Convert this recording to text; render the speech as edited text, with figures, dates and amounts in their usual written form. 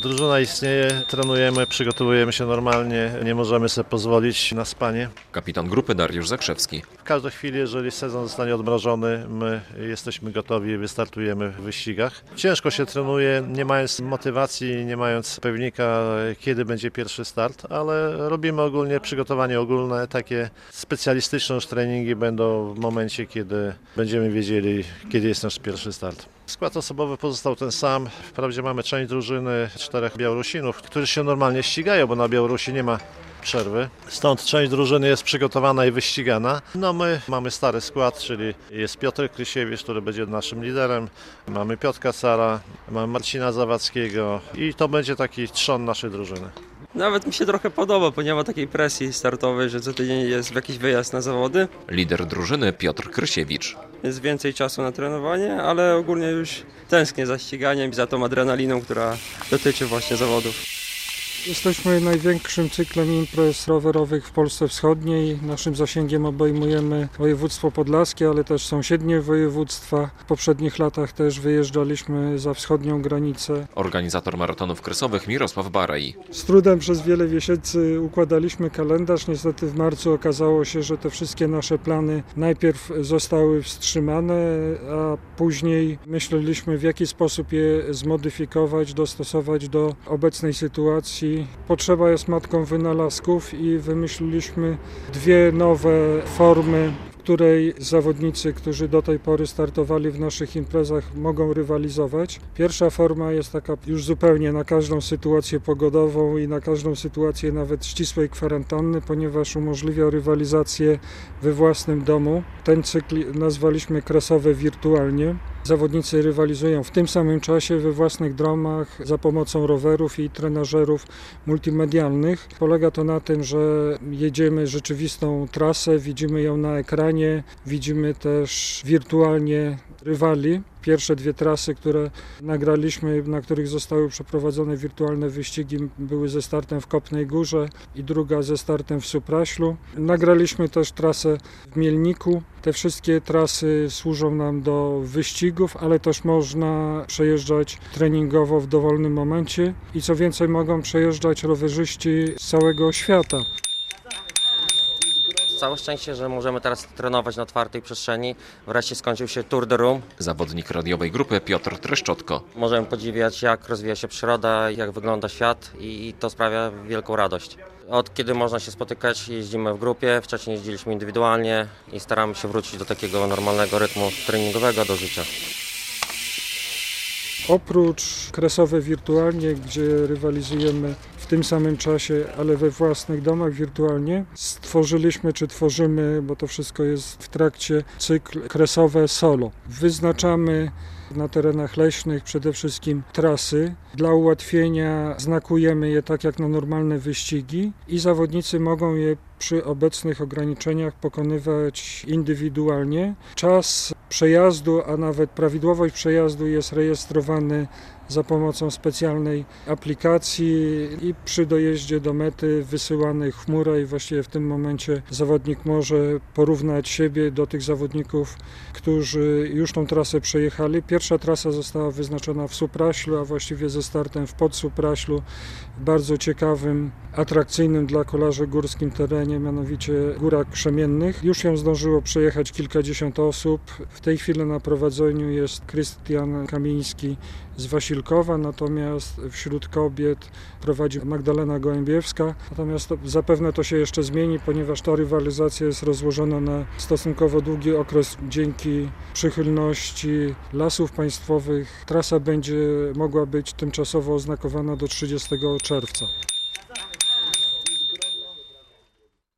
Drużyna istnieje, trenujemy, przygotowujemy się normalnie, nie możemy sobie pozwolić na spanie. Kapitan grupy Dariusz Zakrzewski. W każdej chwili, jeżeli sezon zostanie odmrożony, my jesteśmy gotowi i wystartujemy w wyścigach. Ciężko się trenuje, nie mając motywacji, nie mając pewnika, kiedy będzie pierwszy start, ale robimy ogólnie przygotowanie ogólne, takie specjalistyczne już treningi będą w momencie, kiedy będziemy wiedzieli, kiedy jest nasz pierwszy start. Skład osobowy pozostał ten sam. Wprawdzie mamy część drużyny 4 Białorusinów, którzy się normalnie ścigają, bo na Białorusi nie ma przerwy. Stąd część drużyny jest przygotowana i wyścigana. No my mamy stary skład, czyli jest Piotr Krysiewicz, który będzie naszym liderem. Mamy Piotra Cara, mamy Marcina Zawadzkiego i to będzie taki trzon naszej drużyny. Nawet mi się trochę podoba, bo nie ma takiej presji startowej, że co tydzień jest jakiś wyjazd na zawody. Lider drużyny Piotr Krysiewicz. Jest więcej czasu na trenowanie, ale ogólnie już tęsknię za ściganiem i za tą adrenaliną, która dotyczy właśnie zawodów. Jesteśmy największym cyklem imprez rowerowych w Polsce Wschodniej. Naszym zasięgiem obejmujemy województwo podlaskie, ale też sąsiednie województwa. W poprzednich latach też wyjeżdżaliśmy za wschodnią granicę. Organizator maratonów kresowych Mirosław Barej. Z trudem przez wiele miesięcy układaliśmy kalendarz. Niestety w marcu okazało się, że te wszystkie nasze plany najpierw zostały wstrzymane, a później myśleliśmy, w jaki sposób je zmodyfikować, dostosować do obecnej sytuacji. Potrzeba jest matką wynalazków i wymyśliliśmy 2 nowe formy, w której zawodnicy, którzy do tej pory startowali w naszych imprezach, mogą rywalizować. Pierwsza forma jest taka już zupełnie na każdą sytuację pogodową i na każdą sytuację nawet ścisłej kwarantanny, ponieważ umożliwia rywalizację we własnym domu. Ten cykl nazwaliśmy kresowe wirtualnie. Zawodnicy rywalizują w tym samym czasie we własnych domach za pomocą rowerów i trenażerów multimedialnych. Polega to na tym, że jedziemy rzeczywistą trasę, widzimy ją na ekranie, widzimy też wirtualnie rywali. Pierwsze 2 trasy, które nagraliśmy, na których zostały przeprowadzone wirtualne wyścigi, były ze startem w Kopnej Górze i druga ze startem w Supraślu. Nagraliśmy też trasę w Mielniku. Te wszystkie trasy służą nam do wyścigów, ale też można przejeżdżać treningowo w dowolnym momencie i co więcej mogą przejeżdżać rowerzyści z całego świata. Całe szczęście, że możemy teraz trenować na otwartej przestrzeni. Wreszcie skończył się Tour de Room. Zawodnik radiowej grupy Piotr Treszczotko. Możemy podziwiać, jak rozwija się przyroda, jak wygląda świat i to sprawia wielką radość. Od kiedy można się spotykać, jeździmy w grupie, wcześniej jeździliśmy indywidualnie i staramy się wrócić do takiego normalnego rytmu treningowego, do życia. Oprócz kresowe wirtualnie, gdzie rywalizujemy w tym samym czasie, ale we własnych domach wirtualnie, stworzyliśmy czy tworzymy, bo to wszystko jest w trakcie, cykl kresowe solo. Wyznaczamy na terenach leśnych przede wszystkim trasy. Dla ułatwienia znakujemy je tak jak na normalne wyścigi i zawodnicy mogą je przy obecnych ograniczeniach pokonywać indywidualnie. Czas przejazdu, a nawet prawidłowość przejazdu jest rejestrowany za pomocą specjalnej aplikacji i przy dojeździe do mety wysyłany chmura i właściwie w tym momencie zawodnik może porównać siebie do tych zawodników, którzy już tą trasę przejechali. Pierwsza trasa została wyznaczona w Supraślu, a właściwie ze startem w Podsupraślu, w bardzo ciekawym, atrakcyjnym dla kolarzy górskim terenie, mianowicie Górach Krzemiennych. Już ją zdążyło przejechać kilkadziesiąt osób. W tej chwili na prowadzeniu jest Krystian Kamiński z Wasilkowa, natomiast wśród kobiet prowadzi Magdalena Gołębiewska. Natomiast zapewne to się jeszcze zmieni, ponieważ ta rywalizacja jest rozłożona na stosunkowo długi okres dzięki przychylności Lasów Państwowych. Trasa będzie mogła być tymczasowo oznakowana do 30 czerwca.